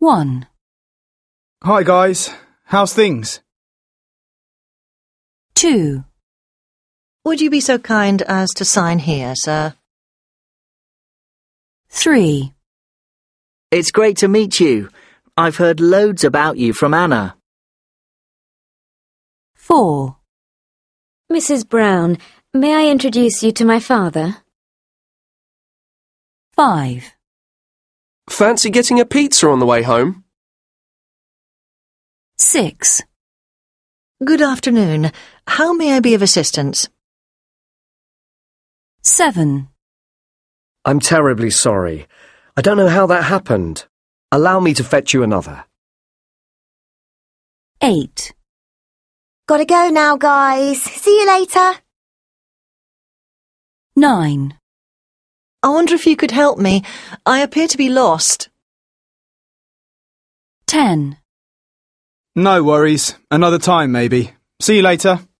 1. Hi guys, how's things? 2. Would you be so kind as to sign here, sir? 3. It's great to meet you. I've heard loads about you from Anna. 4. Mrs. Brown, may I introduce you to my father? 5. Fancy getting a pizza on the way home? 6. Good afternoon. How may I be of assistance? 7. I'm terribly sorry. I don't know how that happened. Allow me to fetch you another. 8. Gotta go now, guys. See you later. 9. I wonder if you could help me. I appear to be lost. 10. No worries. Another time maybe. See you later.